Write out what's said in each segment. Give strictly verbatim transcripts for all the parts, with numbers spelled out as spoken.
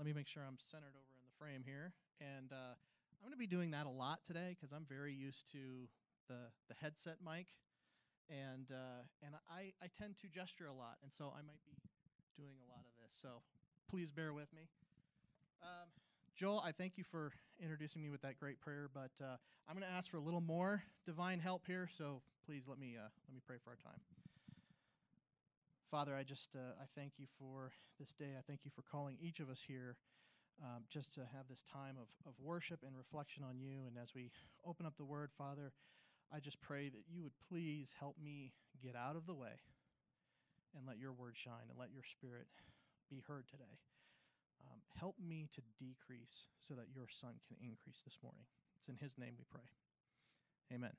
me make sure I'm centered over in the frame here. And uh, I'm going to be doing that a lot today because I'm very used to the, the headset mic. And uh, and I, I tend to gesture a lot, and so I might be doing a lot of this. So please bear with me. Um, Joel, I thank you for introducing me with that great prayer, but uh, I'm going to ask for a little more divine help here, so please let me uh, let me pray for our time. Father, I just uh, I thank you for this day. I thank you for calling each of us here um, just to have this time of, of worship and reflection on you. And as we open up the Word, Father, I just pray that you would please help me get out of the way and let your word shine and let your Spirit be heard today. Um, help me to decrease so that your Son can increase this morning. It's in his name we pray. Amen.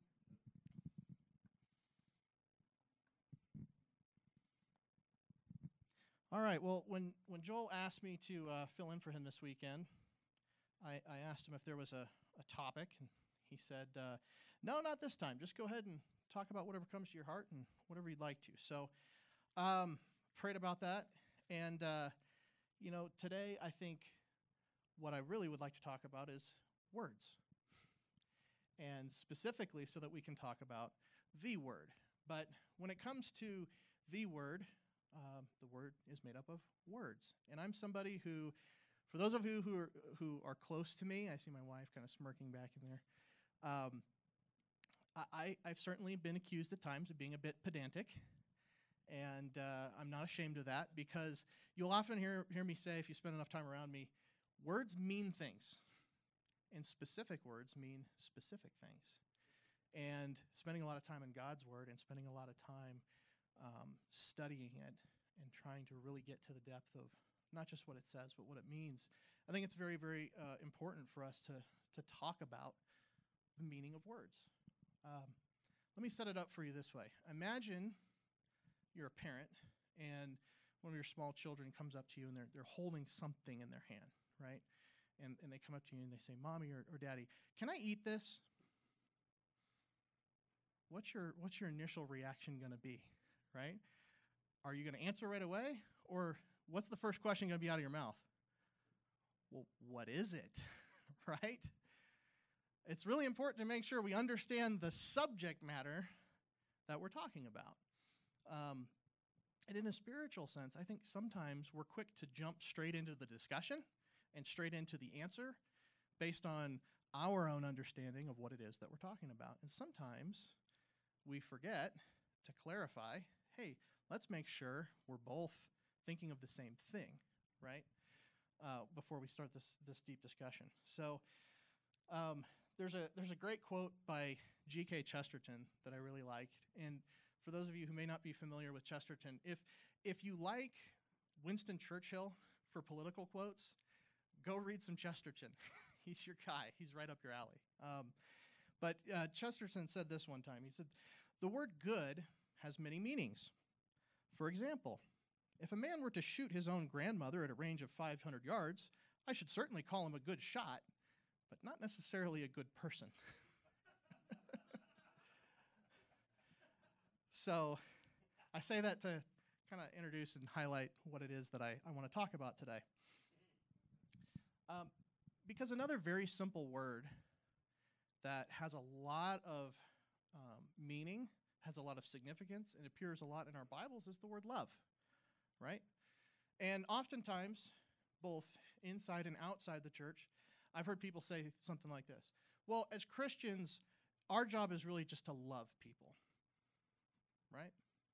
All right, well, when, when Joel asked me to uh, fill in for him this weekend, I, I asked him if there was a, a topic, and he said, uh, no, not this time. Just go ahead and talk about whatever comes to your heart and whatever you'd like to. So um, prayed about that, and, uh, you know, today I think what I really would like to talk about is words, and specifically so that we can talk about the Word. But when it comes to the Word, Um, the Word is made up of words. And I'm somebody who, for those of you who are, who are close to me, I see my wife kind of smirking back in there, um, I, I've certainly been accused at times of being a bit pedantic, and uh, I'm not ashamed of that, because you'll often hear, hear me say, if you spend enough time around me, words mean things, and specific words mean specific things. And spending a lot of time in God's Word and spending a lot of time Um, studying it and trying to really get to the depth of not just what it says, but what it means. I think it's very, very uh, important for us to, to talk about the meaning of words. Um, let me set it up for you this way. Imagine you're a parent and one of your small children comes up to you and they're, they're holding something in their hand, right? And, and they come up to you and they say, Mommy or, or Daddy, can I eat this? What's your, what's your initial reaction going to be? Right? Are you going to answer right away? Or what's the first question going to be out of your mouth? Well, what is it? Right? It's really important to make sure we understand the subject matter that we're talking about. Um, and in a spiritual sense, I think sometimes we're quick to jump straight into the discussion and straight into the answer based on our own understanding of what it is that we're talking about. And sometimes we forget to clarify, hey, let's make sure we're both thinking of the same thing, right? Uh, before we start this this deep discussion. So um, there's a there's a great quote by G K Chesterton that I really liked. And for those of you who may not be familiar with Chesterton, if if you like Winston Churchill for political quotes, go read some Chesterton. He's your guy. He's right up your alley. Um, but uh, Chesterton said this one time. He said, the word good has many meanings. For example, if a man were to shoot his own grandmother at a range of five hundred yards, I should certainly call him a good shot, but not necessarily a good person. So I say that to kind of introduce and highlight what it is that I, I want to talk about today. Um, because another very simple word that has a lot of um, meaning, has a lot of significance, and appears a lot in our Bibles is the word love, right? And oftentimes, both inside and outside the church, I've heard people say something like this. Well, as Christians, our job is really just to love people, right?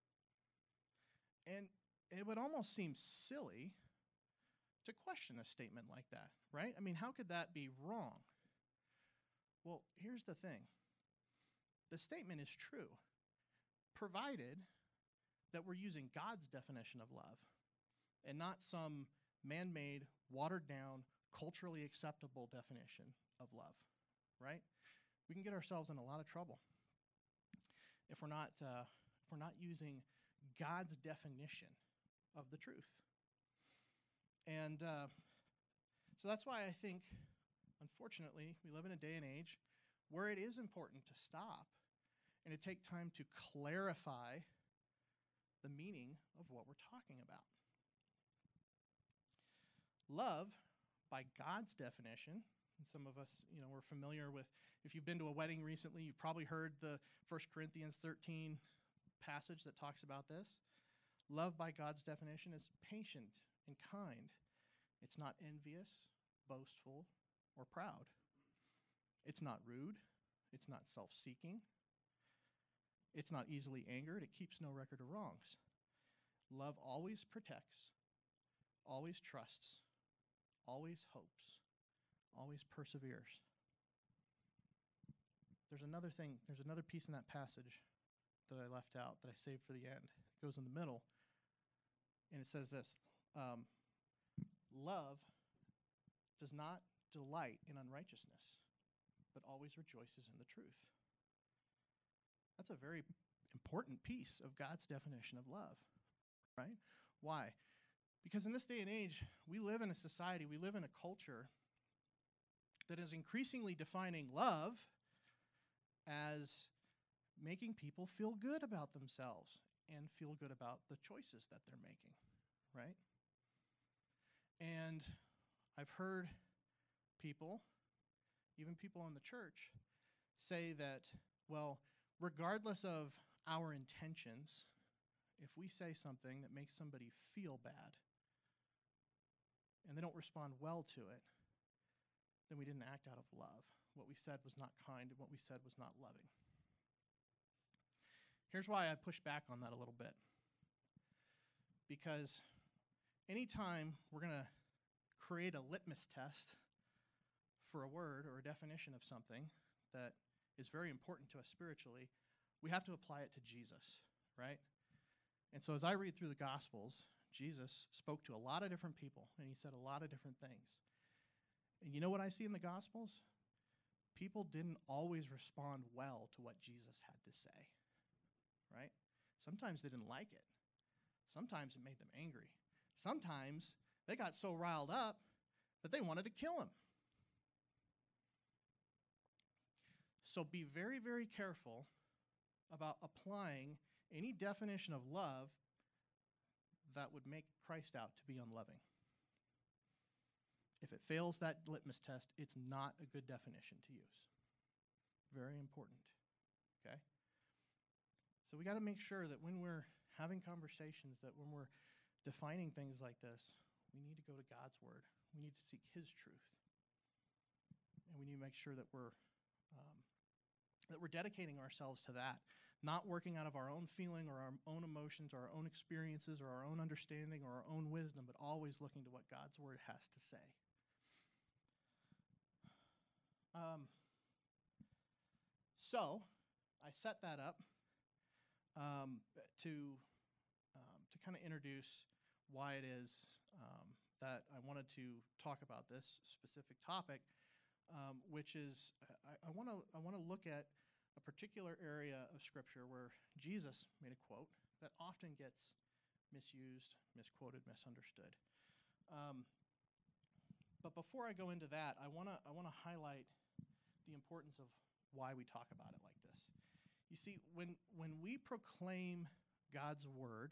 And it would almost seem silly to question a statement like that, right? I mean, how could that be wrong? Well, here's the thing. The statement is true, provided that we're using God's definition of love and not some man-made, watered-down, culturally acceptable definition of love, right? We can get ourselves in a lot of trouble if we're not, uh, if we're not using God's definition of the truth. And uh, so that's why I think, unfortunately, we live in a day and age where it is important to stop and to take time to clarify the meaning of what we're talking about. Love, by God's definition, and some of us, you know, we're familiar with, if you've been to a wedding recently, you've probably heard the First Corinthians thirteen passage that talks about this. Love, by God's definition, is patient and kind. It's not envious, boastful, or proud. It's not rude. It's not self-seeking. It's not easily angered. It keeps no record of wrongs. Love always protects, always trusts, always hopes, always perseveres. There's another thing, there's another piece in that passage that I left out that I saved for the end. It goes in the middle, and it says this, um, love does not delight in unrighteousness, but always rejoices in the truth. That's a very important piece of God's definition of love, right? Why? Because in this day and age, we live in a society, we live in a culture that is increasingly defining love as making people feel good about themselves and feel good about the choices that they're making, right? And I've heard people, even people in the church, say that, well, regardless of our intentions, if we say something that makes somebody feel bad and they don't respond well to it, then we didn't act out of love. What we said was not kind, and what we said was not loving. Here's why I push back on that a little bit. Because anytime we're going to create a litmus test for a word or a definition of something that is very important to us spiritually, we have to apply it to Jesus, right? And so as I read through the Gospels, Jesus spoke to a lot of different people, and he said a lot of different things. And you know what I see in the Gospels? People didn't always respond well to what Jesus had to say, right? Sometimes they didn't like it. Sometimes it made them angry. Sometimes they got so riled up that they wanted to kill him. So be very, very careful about applying any definition of love that would make Christ out to be unloving. If it fails that litmus test, it's not a good definition to use. Very important, okay? So we got to make sure that when we're having conversations, that when we're defining things like this, we need to go to God's word. We need to seek his truth. And we need to make sure that we're um, that we're dedicating ourselves to that, not working out of our own feeling or our own emotions or our own experiences or our own understanding or our own wisdom, but always looking to what God's word has to say. Um, so I set that up um, to um, to kind of introduce why it is um, that I wanted to talk about this specific topic, um, which is I want to I want to look at a particular area of Scripture where Jesus made a quote that often gets misused, misquoted, misunderstood. Um, but before I go into that, I want to I want to highlight the importance of why we talk about it like this. You see, when when we proclaim God's word,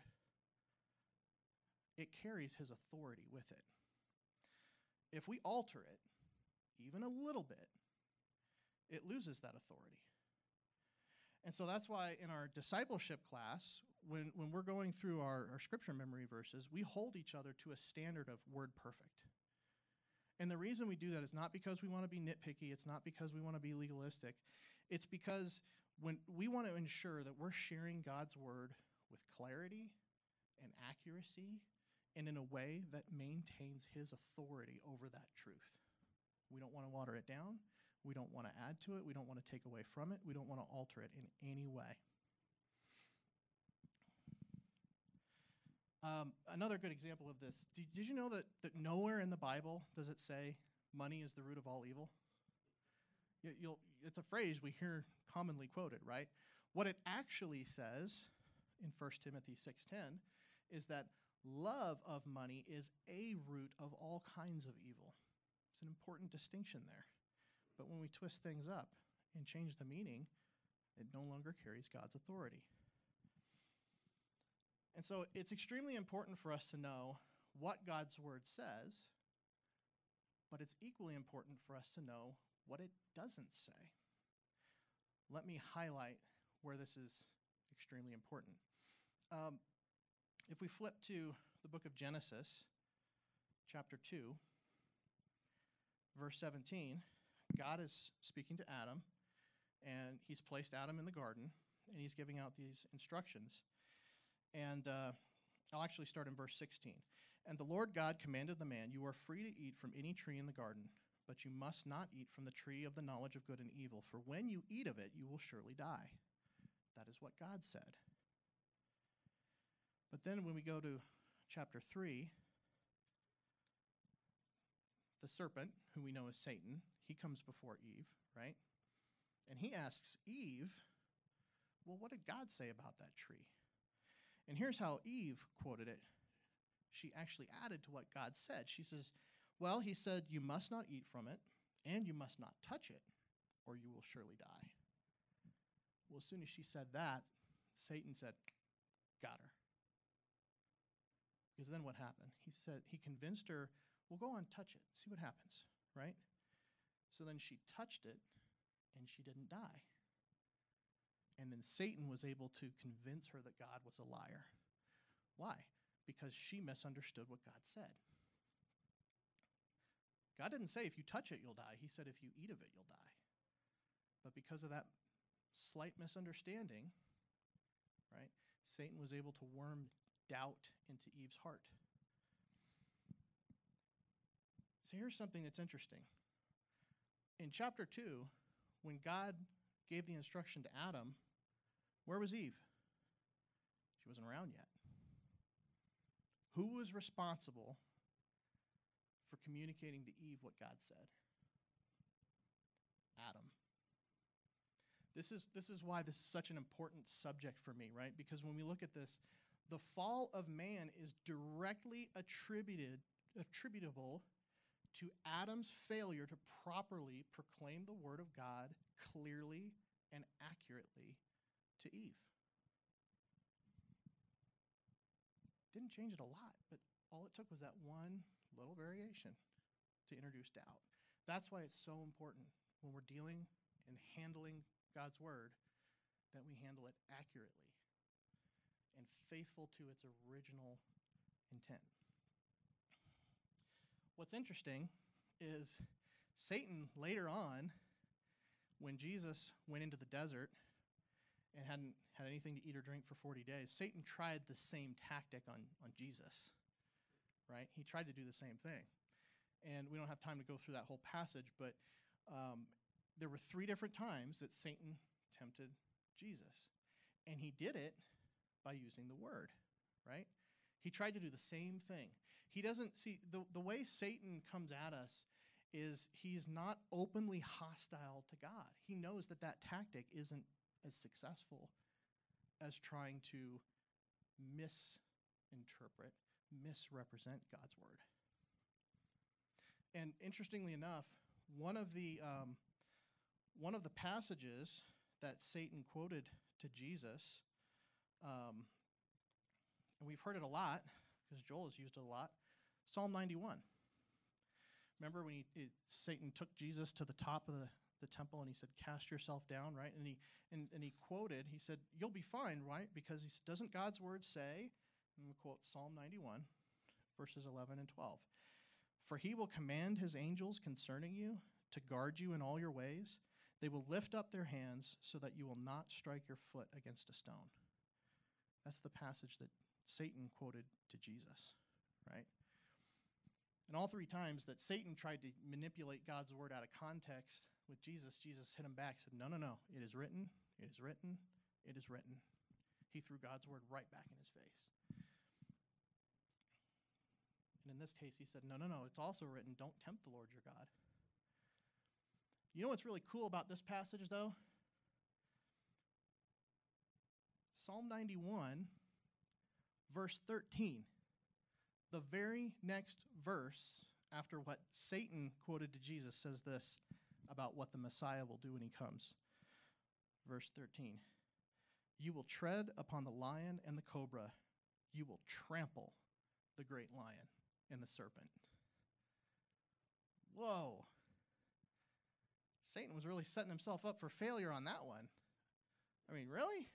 it carries his authority with it. If we alter it, even a little bit, it loses that authority. And so that's why in our discipleship class, when, when we're going through our, our scripture memory verses, we hold each other to a standard of word perfect. And the reason we do that is not because we want to be nitpicky. It's not because we want to be legalistic. It's because when we want to ensure that we're sharing God's word with clarity and accuracy and in a way that maintains his authority over that truth. We don't want to water it down. We don't want to add to it. We don't want to take away from it. We don't want to alter it in any way. Um, another good example of this, did, did you know that, that nowhere in the Bible does it say money is the root of all evil? You, you'll, it's a phrase we hear commonly quoted, right? What it actually says in First Timothy six ten is that love of money is a root of all kinds of evil. It's an important distinction there. But when we twist things up and change the meaning, it no longer carries God's authority. And so it's extremely important for us to know what God's word says but it's equally important for us to know what it doesn't say. Let me highlight where this is extremely important. Um, if we flip to the book of Genesis, chapter two, verse seventeen, God is speaking to Adam, and he's placed Adam in the garden, and he's giving out these instructions. And uh, I'll actually start in verse sixteen. And the Lord God commanded the man, "You are free to eat from any tree in the garden, but you must not eat from the tree of the knowledge of good and evil, for when you eat of it, you will surely die." That is what God said. But then when we go to chapter three, the serpent, who we know as Satan, he comes before Eve, right? And he asks Eve, well, what did God say about that tree? And here's how Eve quoted it. She actually added to what God said. She says, well, he said, you must not eat from it, and you must not touch it, or you will surely die. Well, as soon as she said that, Satan said, got her. Because then what happened? He said, he convinced her, well, go on, touch it, see what happens, right? So then she touched it, and she didn't die. And then Satan was able to convince her that God was a liar. Why? Because she misunderstood what God said. God didn't say if you touch it, you'll die. He said if you eat of it, you'll die. But because of that slight misunderstanding, right, Satan was able to worm doubt into Eve's heart. So here's something that's interesting. In chapter two, when God gave the instruction to Adam, where was Eve? She wasn't around yet. Who was responsible for communicating to Eve what God said? Adam. This is, this is why this is such an important subject for me, right? Because when we look at this, the fall of man is directly attributed, attributable to Adam's failure to properly proclaim the word of God clearly and accurately to Eve. Didn't change it a lot, but all it took was that one little variation to introduce doubt. That's why it's so important when we're dealing and handling God's word that we handle it accurately and faithful to its original intent. What's interesting is Satan later on, when Jesus went into the desert and hadn't had anything to eat or drink for forty days, Satan tried the same tactic on, on Jesus, right? He tried to do the same thing. And we don't have time to go through that whole passage, but um, there were three different times that Satan tempted Jesus. And he did it by using the word, right? He tried to do the same thing. He doesn't see, the, the way Satan comes at us is he's not openly hostile to God. He knows that that tactic isn't as successful as trying to misinterpret, misrepresent God's word. And interestingly enough, one of the um, one of the passages that Satan quoted to Jesus, um, and we've heard it a lot because Joel has used it a lot, Psalm ninety-one. Remember when he, it, Satan took Jesus to the top of the, the temple and he said, cast yourself down, right? And he and, and he quoted, he said, you'll be fine, right? Because he said, doesn't God's word say, and we quote Psalm ninety-one, verses eleven and twelve, for he will command his angels concerning you to guard you in all your ways. They will lift up their hands so that you will not strike your foot against a stone. That's the passage that Satan quoted to Jesus, right? And all three times that Satan tried to manipulate God's word out of context with Jesus, Jesus hit him back, said, no, no, no, it is written, it is written, it is written. He threw God's word right back in his face. And in this case, he said, no, no, no, it's also written, don't tempt the Lord your God. You know what's really cool about this passage, though? Psalm ninety-one, verse thirteen. The very next verse after what Satan quoted to Jesus says this about what the Messiah will do when he comes. Verse thirteen. You will tread upon the lion and the cobra. You will trample the great lion and the serpent. whoa. Satan was really setting himself up for failure on that one. I mean, really?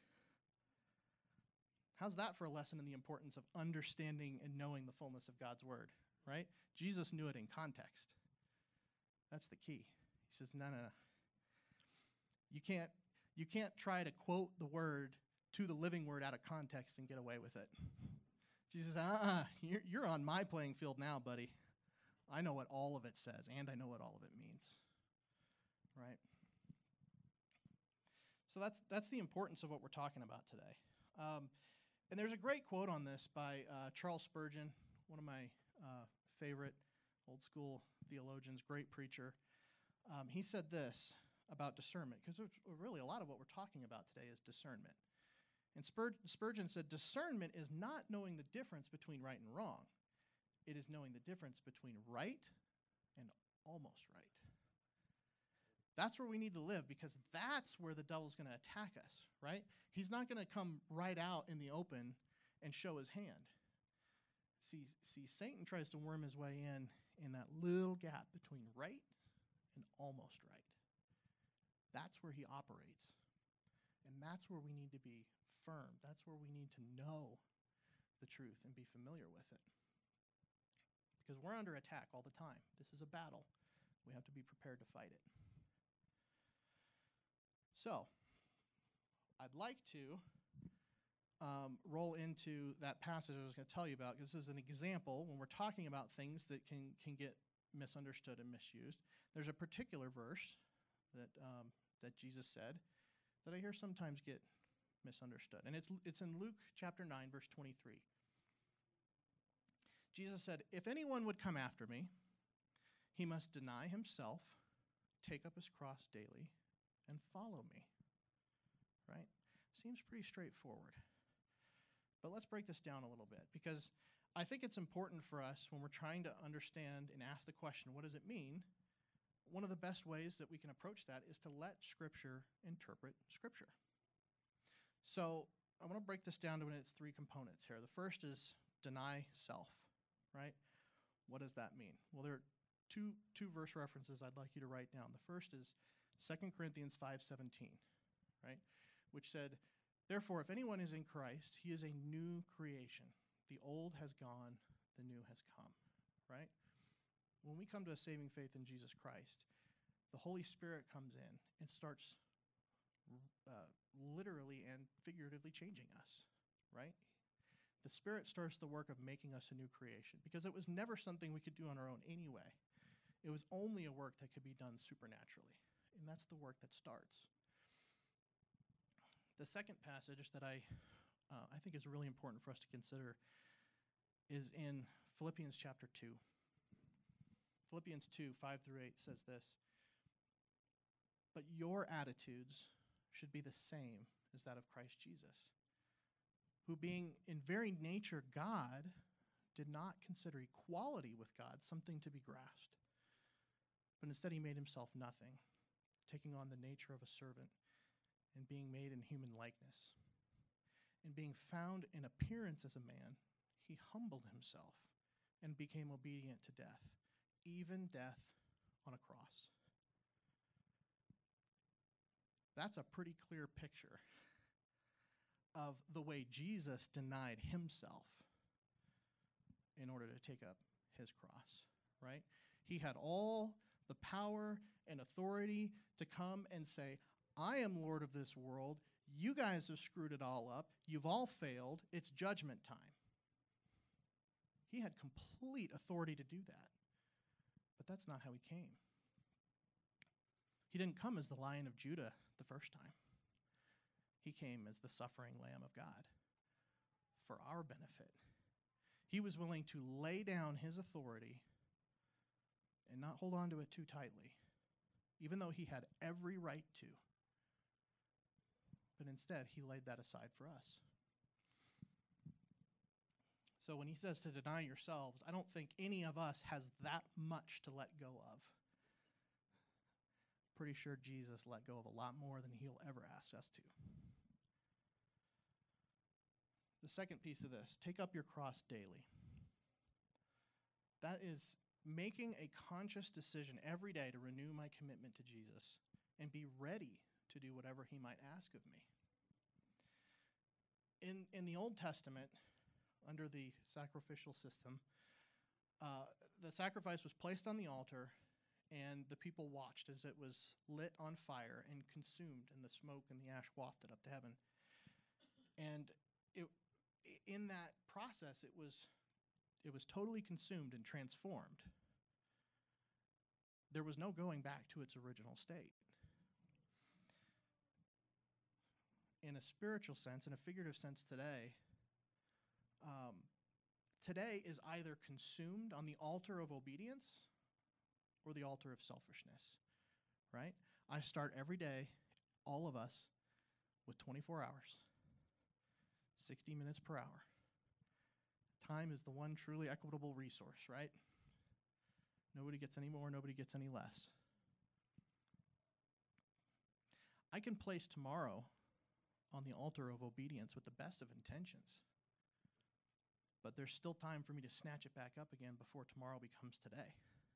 How's that for a lesson in the importance of understanding and knowing the fullness of God's word, right? Jesus knew it in context. That's the key. He says, no, no, no. You can't, you can't try to quote the word to the living word out of context and get away with it. Jesus says, uh-uh, you're, you're on my playing field now, buddy. I know what all of it says, and I know what all of it means, right? So that's that's the importance of what we're talking about today. Um, and there's a great quote on this by uh, Charles Spurgeon, one of my uh, favorite old school theologians, great preacher. Um, he said this about discernment, because really a lot of what we're talking about today is discernment. And Spur- Spurgeon said, discernment is not knowing the difference between right and wrong. It is knowing the difference between right and almost right. That's where we need to live, because that's where the devil's going to attack us, right? He's not going to come right out in the open and show his hand. See, see, Satan tries to worm his way in in that little gap between right and almost right. That's where he operates. And that's where we need to be firm. That's where we need to know the truth and be familiar with it. Because we're under attack all the time. This is a battle. We have to be prepared to fight it. So, I'd like to um, roll into that passage I was going to tell you about, because this is an example when we're talking about things that can, can get misunderstood and misused. There's a particular verse that um, that Jesus said that I hear sometimes get misunderstood. And it's it's in Luke chapter nine, verse twenty-three. Jesus said, "If anyone would come after me, he must deny himself, take up his cross daily, and follow me." Right? Seems pretty straightforward. But let's break this down a little bit, because I think it's important for us when we're trying to understand and ask the question, what does it mean? One of the best ways that we can approach that is to let Scripture interpret Scripture. So I want to break this down to its three components here. The first is deny self, right? What does that mean? Well, there are two, two verse references I'd like you to write down. The first is Second Corinthians five seventeen, right? Which said, "Therefore, if anyone is in Christ, he is a new creation. The old has gone, the new has come," right? When we come to a saving faith in Jesus Christ, the Holy Spirit comes in and starts uh, literally and figuratively changing us, right? The Spirit starts the work of making us a new creation, because it was never something we could do on our own anyway. It was only a work that could be done supernaturally, and that's the work that starts. The second passage that I, uh, I think is really important for us to consider is in Philippians chapter two. Philippians two, five through eight says this, "But your attitudes should be the same as that of Christ Jesus, who being in very nature God, did not consider equality with God something to be grasped, but instead he made himself nothing, taking on the nature of a servant, and being made in human likeness. And being found in appearance as a man, he humbled himself and became obedient to death, even death on a cross." That's a pretty clear picture of the way Jesus denied himself in order to take up his cross, right? He had all the power and authority to come and say, "I am Lord of this world. You guys have screwed it all up. You've all failed. It's judgment time." He had complete authority to do that. But that's not how he came. He didn't come as the Lion of Judah the first time. He came as the suffering Lamb of God for our benefit. He was willing to lay down his authority and not hold on to it too tightly, even though he had every right to. But instead, he laid that aside for us. So when he says to deny yourselves, I don't think any of us has that much to let go of. Pretty sure Jesus let go of a lot more than he'll ever ask us to. The second piece of this, take up your cross daily. That is making a conscious decision every day to renew my commitment to Jesus and be ready to do whatever he might ask of me. In, in the Old Testament, under the sacrificial system, uh, the sacrifice was placed on the altar, and the people watched as it was lit on fire and consumed, and the smoke and the ash wafted up to heaven. And it, in that process, it was, it was totally consumed and transformed. There was no going back to its original state. In a spiritual sense, in a figurative sense today, um, today is either consumed on the altar of obedience or the altar of selfishness, right? I start every day, all of us, with twenty-four hours, sixty minutes per hour. Time is the one truly equitable resource, right? Nobody gets any more, nobody gets any less. I can place tomorrow on the altar of obedience with the best of intentions, but there's still time for me to snatch it back up again before tomorrow becomes today.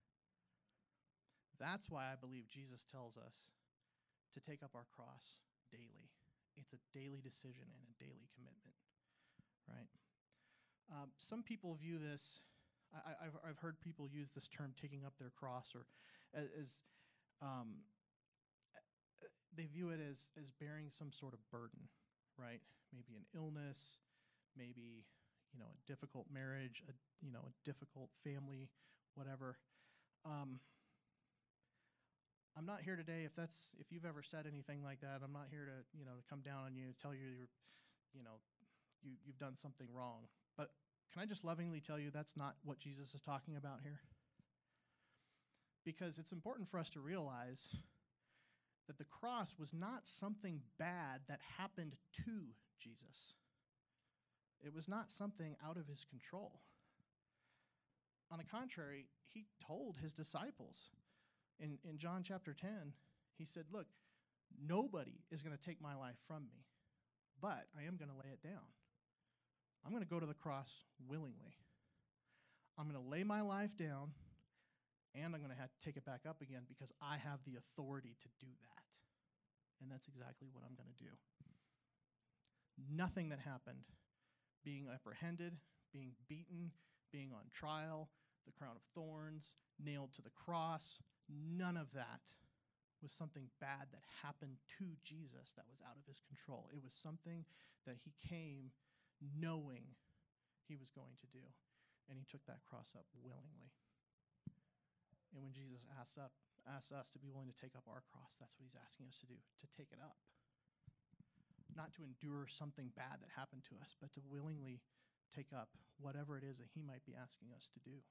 That's why I believe Jesus tells us to take up our cross daily. It's a daily decision and a daily commitment, right? Um, some people view this, I, I've, I've heard people use this term, taking up their cross, or as, as um, they view it as, as bearing some sort of burden, right? Maybe an illness, maybe, you know, a difficult marriage, a, you know, a difficult family, whatever. Um, I'm not here today, if that's, if you've ever said anything like that, I'm not here to, you know, to come down on you, tell you you're, you know, you, you've done something wrong. But can I just lovingly tell you that's not what Jesus is talking about here? Because it's important for us to realize that the cross was not something bad that happened to Jesus. It was not something out of his control. On the contrary, he told his disciples in, in John chapter ten, he said, look, nobody is going to take my life from me, but I am going to lay it down. I'm going to go to the cross willingly. I'm going to lay my life down, and I'm going to have to take it back up again because I have the authority to do that. And that's exactly what I'm going to do. Nothing that happened, being apprehended, being beaten, being on trial, the crown of thorns, nailed to the cross, none of that was something bad that happened to Jesus that was out of his control. It was something that he came knowing he was going to do, and he took that cross up willingly. And when Jesus asks, up, asks us to be willing to take up our cross, that's what he's asking us to do, to take it up. Not to endure something bad that happened to us, but to willingly take up whatever it is that he might be asking us to do.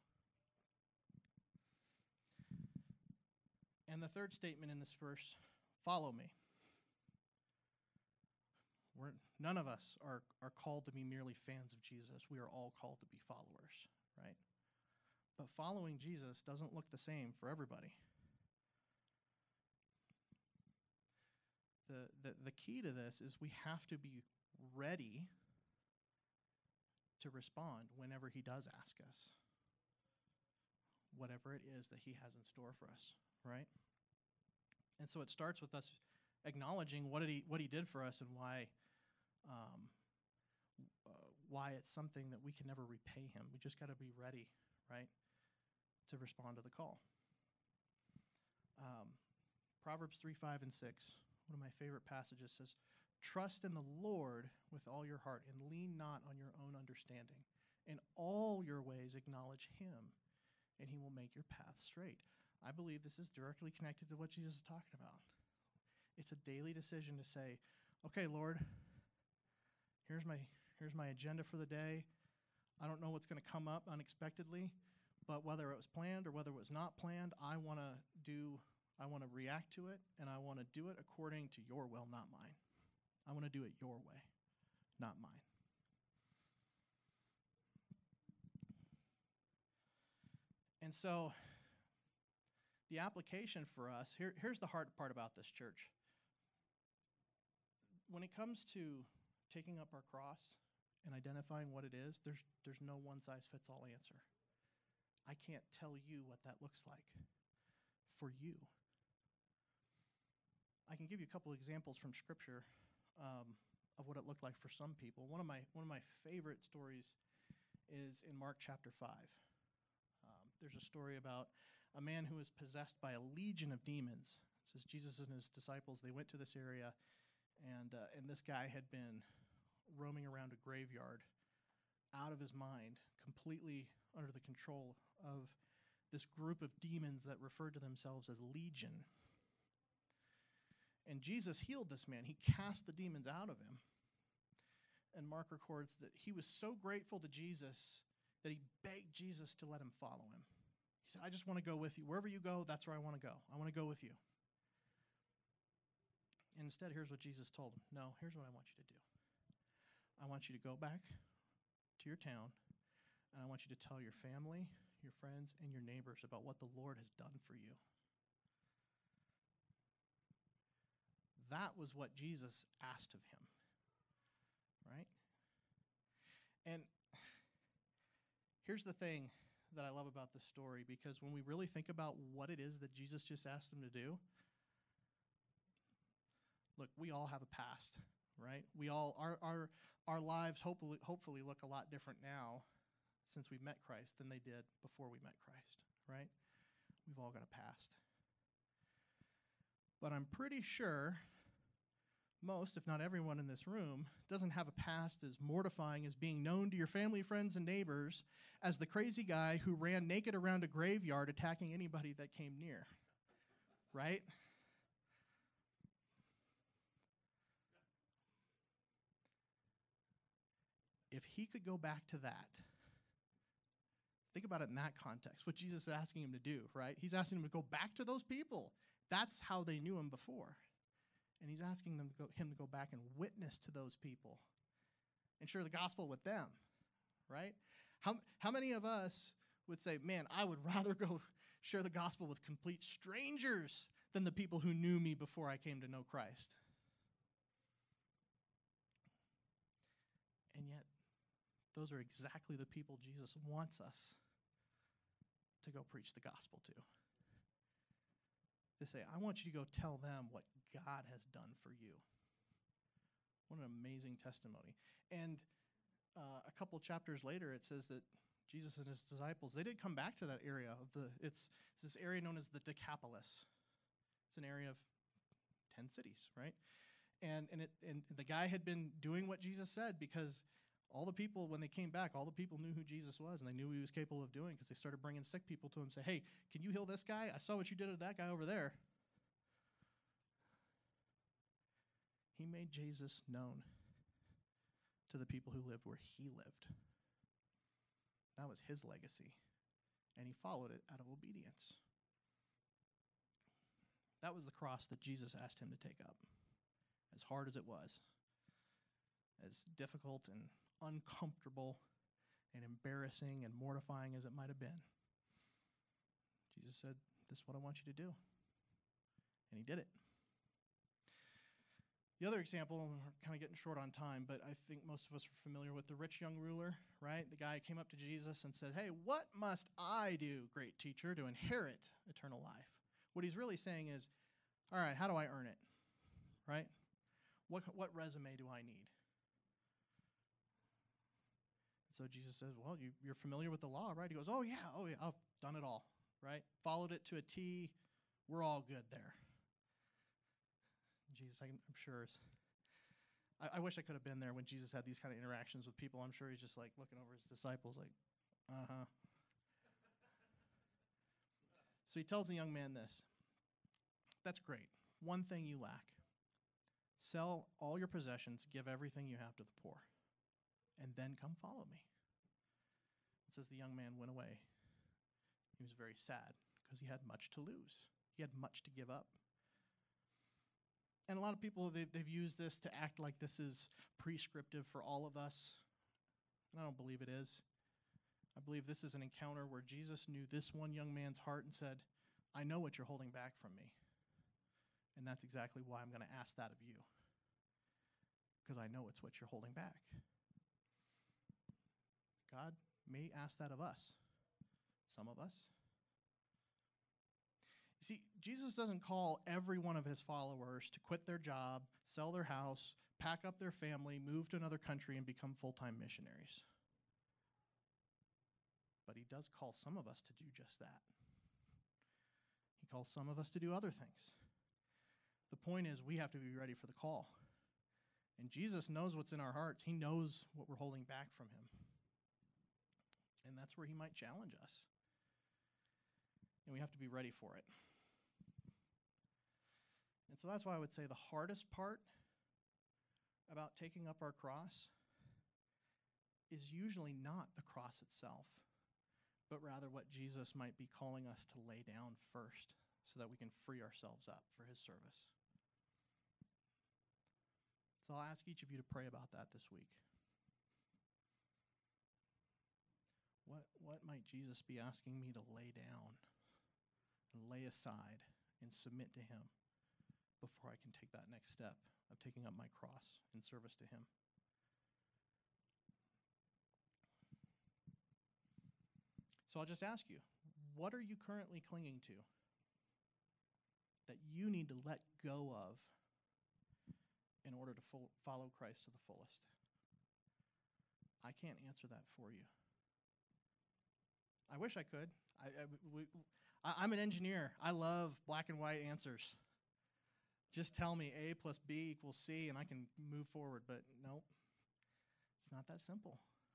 And the third statement in this verse, follow me. We're, none of us are, are called to be merely fans of Jesus. We are all called to be followers, right? But following Jesus doesn't look the same for everybody. The, the, the key to this is we have to be ready to respond whenever he does ask us, whatever it is that he has in store for us, right? And so it starts with us acknowledging what he what he did for us and why um, uh, why it's something that we can never repay him. We just got to be ready, right, to respond to the call. Um, Proverbs three, five, and six, one of my favorite passages, says, trust in the Lord with all your heart and lean not on your own understanding. In all your ways acknowledge him, and he will make your path straight. I believe this is directly connected to what Jesus is talking about. It's a daily decision to say, okay, Lord, here's my here's my agenda for the day. I don't know what's going to come up unexpectedly, but whether it was planned or whether it was not planned, I want to do I want to react to it, and I want to do it according to your will, not mine. I want to do it your way, not mine. And so the application for us, here, here's the hard part about this, church. When it comes to taking up our cross and identifying what it is, there's, there's no one-size-fits-all answer. I can't tell you what that looks like for you. I can give you a couple examples from Scripture um, of what it looked like for some people. One of my one of my favorite stories is in Mark chapter five. Um, there's a story about a man who was possessed by a legion of demons. It says Jesus and his disciples, they went to this area, and uh, and this guy had been roaming around a graveyard out of his mind, completely under the control of this group of demons that referred to themselves as Legion. And Jesus healed this man. He cast the demons out of him. And Mark records that he was so grateful to Jesus that he begged Jesus to let him follow him. He said, I just want to go with you. Wherever you go, that's where I want to go. I want to go with you. And instead, here's what Jesus told him. No, here's what I want you to do. I want you to go back to your town, and I want you to tell your family, your friends, and your neighbors about what the Lord has done for you. That was what Jesus asked of him, right? And here's the thing that I love about this story, because when we really think about what it is that Jesus just asked him to do, look, we all have a past, right? We all, our our our lives hopefully hopefully look a lot different now since we've met Christ than they did before we met Christ, right? We've all got a past. But I'm pretty sure most, if not everyone in this room, doesn't have a past as mortifying as being known to your family, friends, and neighbors as the crazy guy who ran naked around a graveyard attacking anybody that came near, right? If he could go back to that, think about it in that context, what Jesus is asking him to do, right? He's asking him to go back to those people. That's how they knew him before. And he's asking them to go, him to go back and witness to those people and share the gospel with them, right? How, how many of us would say, man, I would rather go share the gospel with complete strangers than the people who knew me before I came to know Christ? And yet, those are exactly the people Jesus wants us to go preach the gospel to. To say, I want you to go tell them what God has done for you. What an amazing testimony. And uh, a couple chapters later, it says that Jesus and his disciples, they did come back to that area of the, it's, it's this area known as the Decapolis. It's an area of ten cities, right? And and it and the guy had been doing what Jesus said, because all the people, when they came back, all the people knew who Jesus was, and they knew what he was capable of doing, because they started bringing sick people to him and say, hey, can you heal this guy? I saw what you did to that guy over there. He made Jesus known to the people who lived where he lived. That was his legacy, and he followed it out of obedience. That was the cross that Jesus asked him to take up, as hard as it was, as difficult and uncomfortable and embarrassing and mortifying as it might have been. Jesus said, this is what I want you to do. And he did it. The other example, we're kind of getting short on time, but I think most of us are familiar with the rich young ruler, right? The guy came up to Jesus and said, hey, what must I do, great teacher, to inherit eternal life? What he's really saying is, all right, how do I earn it, right? What, what resume do I need? So Jesus says, well, you, you're familiar with the law, right? He goes, oh, yeah, oh, yeah, I've done it all, right? Followed it to a T. We're all good there. Jesus, I'm sure, is, I, I wish I could have been there when Jesus had these kind of interactions with people. I'm sure he's just like looking over his disciples like, uh-huh. So he tells the young man this. That's great. One thing you lack. Sell all your possessions, give everything you have to the poor, and then come follow me. It says the young man went away. He was very sad because he had much to lose. He had much to give up. And a lot of people, they've, they've used this to act like this is prescriptive for all of us. And I don't believe it is. I believe this is an encounter where Jesus knew this one young man's heart and said, I know what you're holding back from me. And that's exactly why I'm going to ask that of you. Because I know it's what you're holding back. God may ask that of us Some of us. You see, Jesus doesn't call every one of his followers to quit their job, sell their house, pack up their family, move to another country, and become full-time missionaries. But he does call some of us to do just that. He calls some of us to do other things. The point is, we have to be ready for the call. And Jesus knows what's in our hearts. He knows what we're holding back from him. And that's where he might challenge us. And we have to be ready for it. And so that's why I would say the hardest part about taking up our cross is usually not the cross itself, but rather what Jesus might be calling us to lay down first so that we can free ourselves up for his service. So I'll ask each of you to pray about that this week. What, what might Jesus be asking me to lay down and lay aside and submit to him before I can take that next step of taking up my cross in service to him? So I'll just ask you, what are you currently clinging to that you need to let go of in order to fo- follow Christ to the fullest? I can't answer that for you. I wish I could. I, I, we, I, I'm an engineer. I love black and white answers. Just tell me A plus B equals C and I can move forward, but nope. It's not that simple.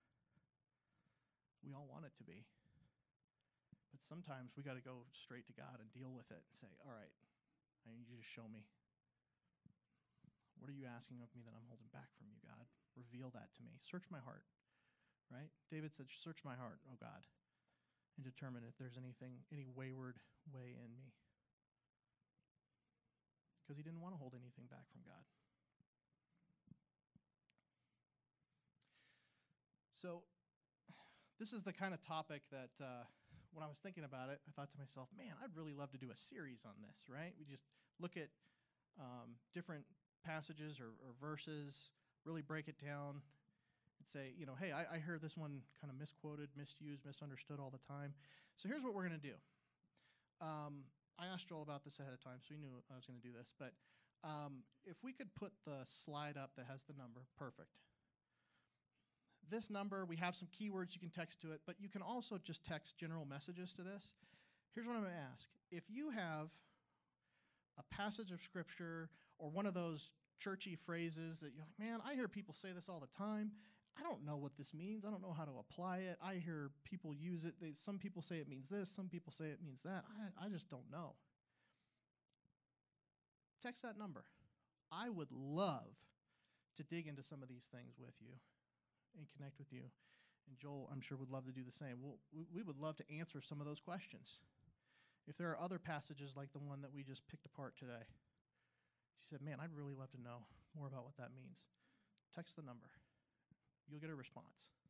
We all want it to be. But sometimes we got to go straight to God and deal with it and say, all right, I need you to show me. What are you asking of me that I'm holding back from you, God? Reveal that to me. Search my heart, right? David said, search my heart, oh God, and determine if there's anything, any wayward way in me. Because he didn't want to hold anything back from God. So this is the kind of topic that uh, when I was thinking about it, I thought to myself, man, I'd really love to do a series on this, right? We just look at um, different passages or, or verses, really break it down and say, you know, hey, I, I hear this one kind of misquoted, misused, misunderstood all the time. So here's what we're going to do. Um, I asked Joel about this ahead of time, so he knew I was going to do this. But um, if we could put the slide up that has the number, perfect. This number, we have some keywords you can text to it, but you can also just text general messages to this. Here's what I'm going to ask. If you have a passage of Scripture or one of those churchy phrases that you're like, man, I hear people say this all the time. I don't know what this means. I don't know how to apply it. I hear people use it. They, some people say it means this. Some people say it means that. I, I just don't know. Text that number. I would love to dig into some of these things with you and connect with you. And Joel, I'm sure, would love to do the same. We'll, we, we would love to answer some of those questions. If there are other passages like the one that we just picked apart today, she said, man, I'd really love to know more about what that means. Text the number. You'll get a response.